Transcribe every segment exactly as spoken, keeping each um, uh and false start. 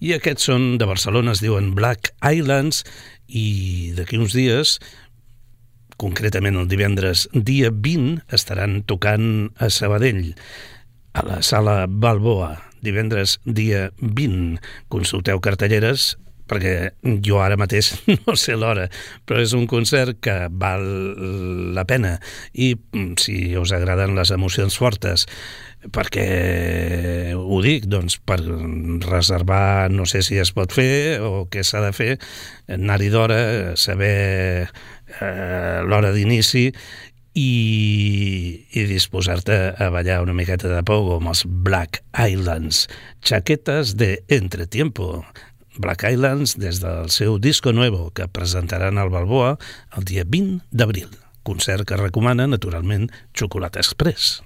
I aquests són de Barcelona, es diuen Black Islands, i d'aquí uns dies, concretament el divendres dia vint, estaran tocant a Sabadell, a la Sala Balboa, divendres dia vint. Consulteu cartelleres, perquè jo ara mateix no sé l'hora, però és un concert que val la pena, i si us agraden les emocions fortes, perquè ho dic, doncs per reservar, no sé si es pot fer o què s'ha de fer, anar-hi d'hora, saber eh, l'hora d'inici i, i disposar-te a ballar una miqueta de pogo amb els Black Islands, Chaquetas de Entretiempo. Black Islands des del seu disco nuevo que presentaran al Balboa el dia vint d'abril. Concert que recomana, naturalment, Xocolata Express.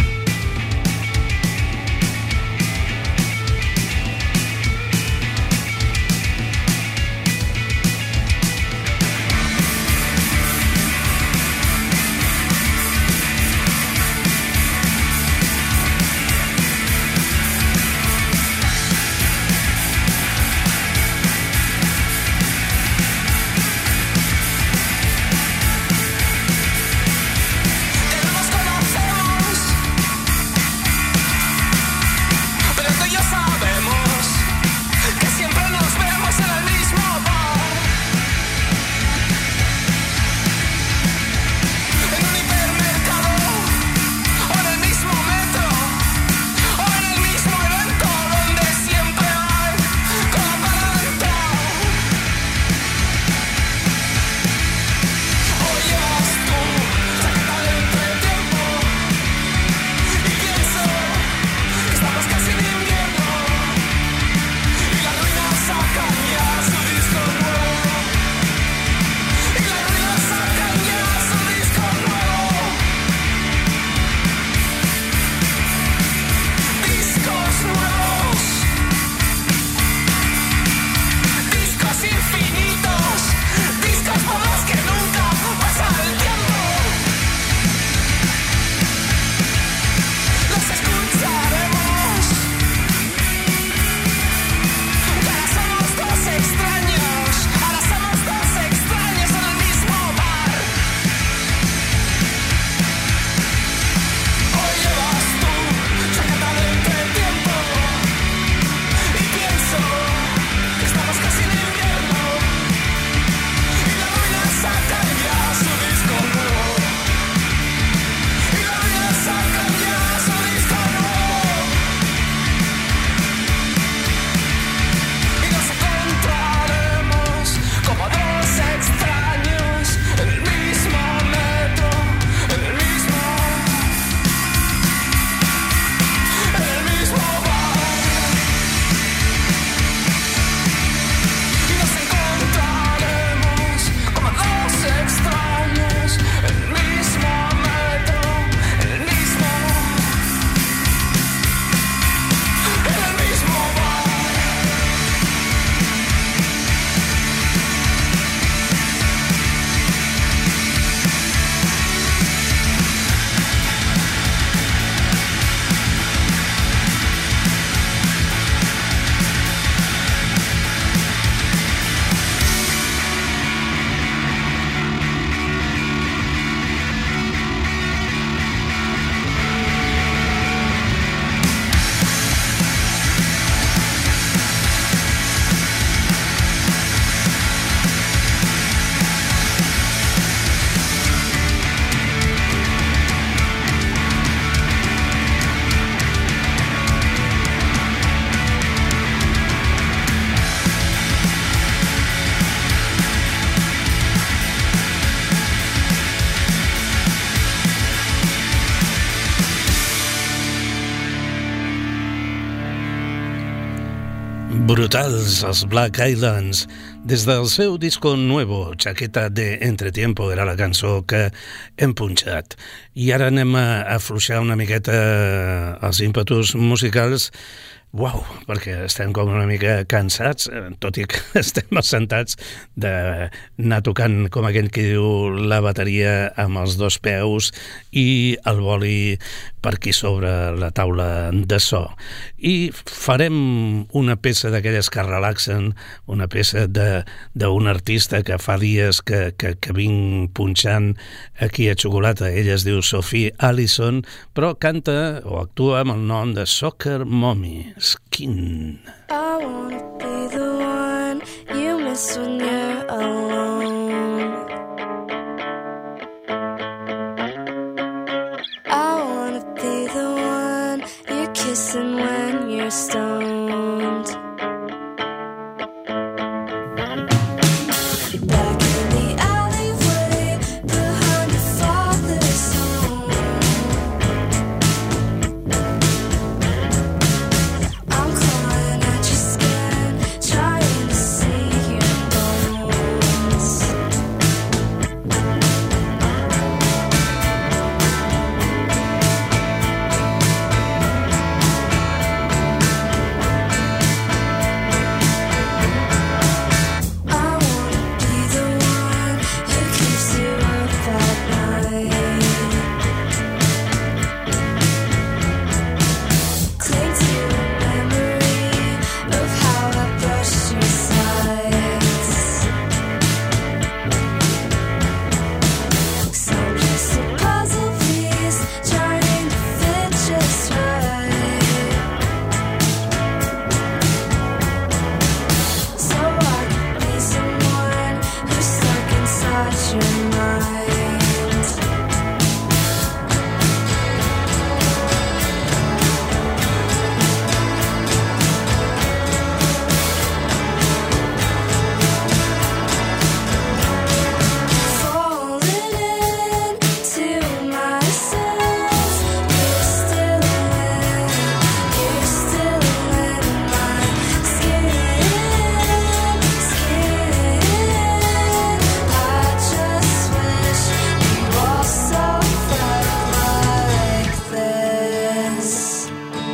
Brutals, els Black Islands, des del seu disco nuevo, Chaqueta de Entretiempo, era la cançó que hem punxat. I ara anem a afluixar una miqueta els ímpetus musicals. Uau, perquè estem com una mica cansats, tot i que estem assentats d'anar tocant, com aquell que diu, la bateria amb els dos peus i el boli per aquí sobre la taula de so. I farem una peça d'aquelles que relaxen, una peça d'un artista que fa dies que, que, que vinc punxant aquí a Xocolata. Ella es diu Sophie Allison, però canta o actua amb el nom de Soccer Mommy, Skin. I wanna be the one you miss when you're alone. I wanna be the one you're kissing when you're stoned. Back in the alleyway behind your father's home, I'm clawing at your skin, trying to see your bones. I wanna be the one who keeps you up at night. Cling to a memory of how I brushed your sides. So I'm just a puzzle piece trying to fit just right, so I could be someone who's stuck inside your mind. Falling into myself, you're still in, you're still in my skin, skin. I just wish you also felt like this.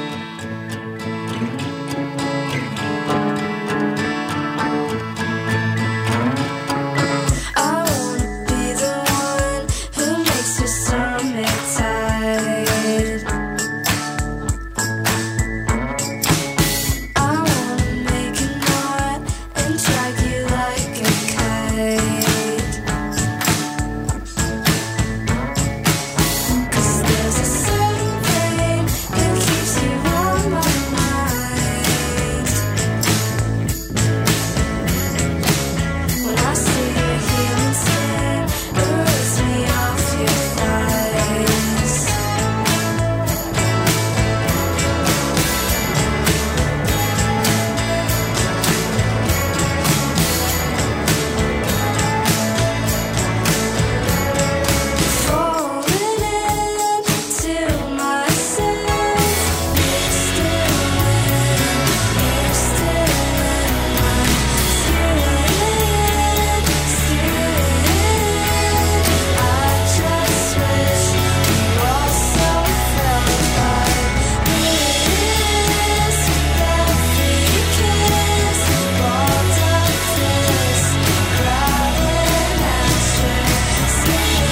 I wanna be the one who makes your stomach tight. I wanna make a knot and drag you like a kite. 'Cause there's a certain pain that keeps you on my mind. When I see your healing skin, erase me off your thighs. Falling into myself, you're still in, you're still in my skin, skin. I just wish you also felt like this. Every kiss, walled up this, crying at your skin,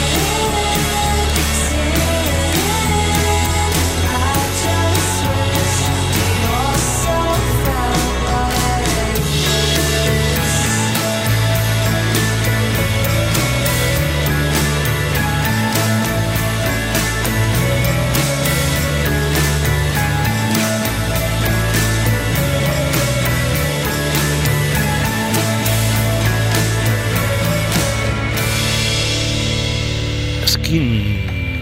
skin. I just wish you also felt like this. Skin.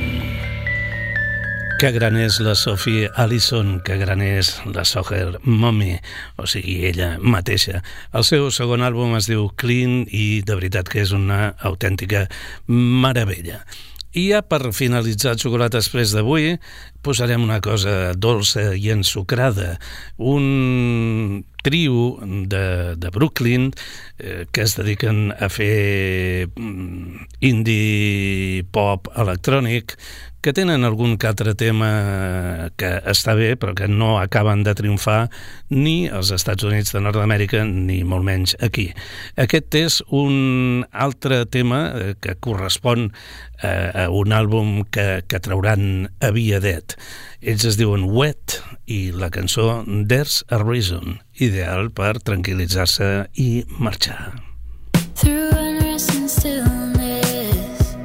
Que gran és la Sophie Allison, que gran és la Soccer Mommy, o sigui, ella mateixa. El seu segon àlbum es diu Clean i de veritat que és una autèntica meravella. I ja per finalitzar Xocolata Express d'avui posarem una cosa dolça i ensucrada, un trio de, de Brooklyn eh, que es dediquen a fer indie pop electrònic que tenen algun que altre tema que està bé, però que no acaben de triomfar ni als Estats Units de Nord-Amèrica, ni molt menys aquí. Aquest és un altre tema que correspon a un àlbum que, que trauran aviadet. Ells es diuen Wet i la cançó There's a Reason, ideal per tranquil·litzar-se i marxar. Through unrest and stillness,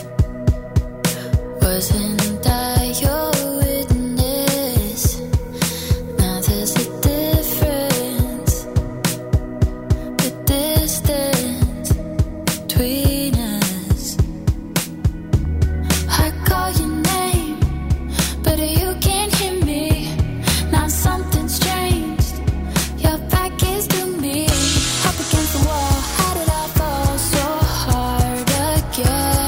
wasn't I your witness? Now there's a difference, the distance between us. I call your name, but you can't hear me. Now something's changed, your back is to me. Up against the wall, how did I fall so hard again?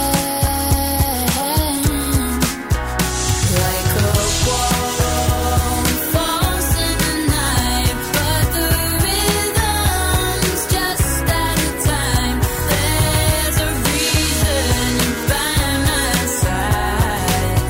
Like a wall falls in the night, but the rhythm's just out of time. There's a reason you're by my side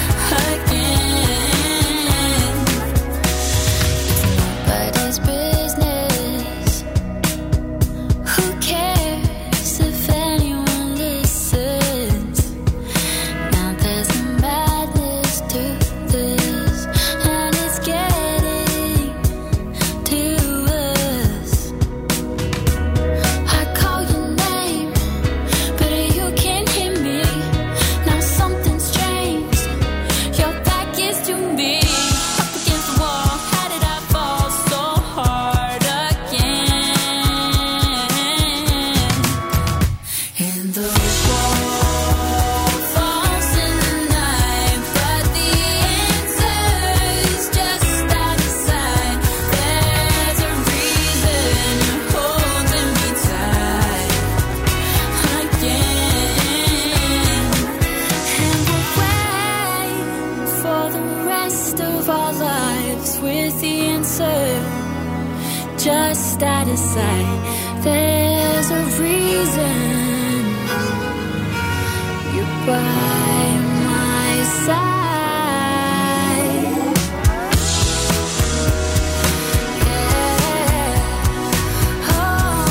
again. It's nobody's business. Who cares if anyone listens? Now there's a madness to this, and it's getting to us. I call your name, but you can't hear me. Now something's changed, your back is to me. Up against the wall, how did I fall so hard again? And the wall falls in the night, but the answer's just out of sight. There's a reason you're holding me tight again. And we'll wait for the rest of our lives with the answer just out of sight. There's a reason you're by my side. Yeah. Oh,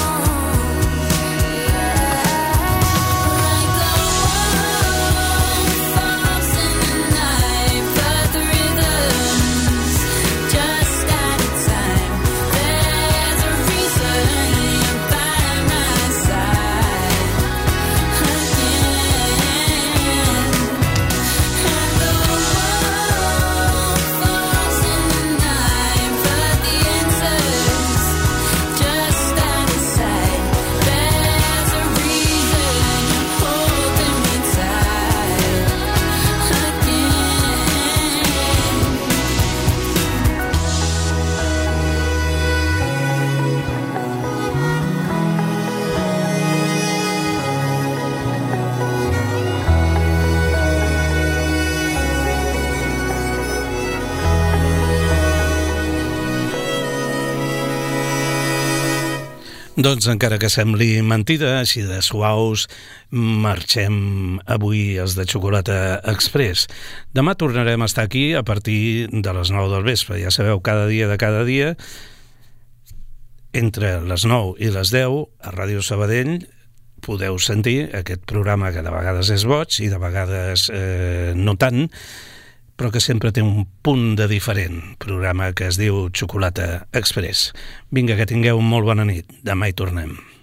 yeah. Like a wall falls in the night, but the rhythm's just out of time. There's a reason you're by my side again. And the wall falls in the night, but the answer's just out of sight. There's a reason you're holding me tight Doncs encara que sembli mentida, així de suaus, marxem avui els de Xocolata Express. Demà tornarem a estar aquí a partir de les nou del vespre. Ja sabeu, cada dia de cada dia, entre les nou i les deu, a Ràdio Sabadell, podeu sentir aquest programa que de vegades és boig i de vegades eh, no tant, però que sempre té un punt de diferent, programa que es diu Xocolata Express. Vinga, que tingueu molt bona nit. Demà hi tornem.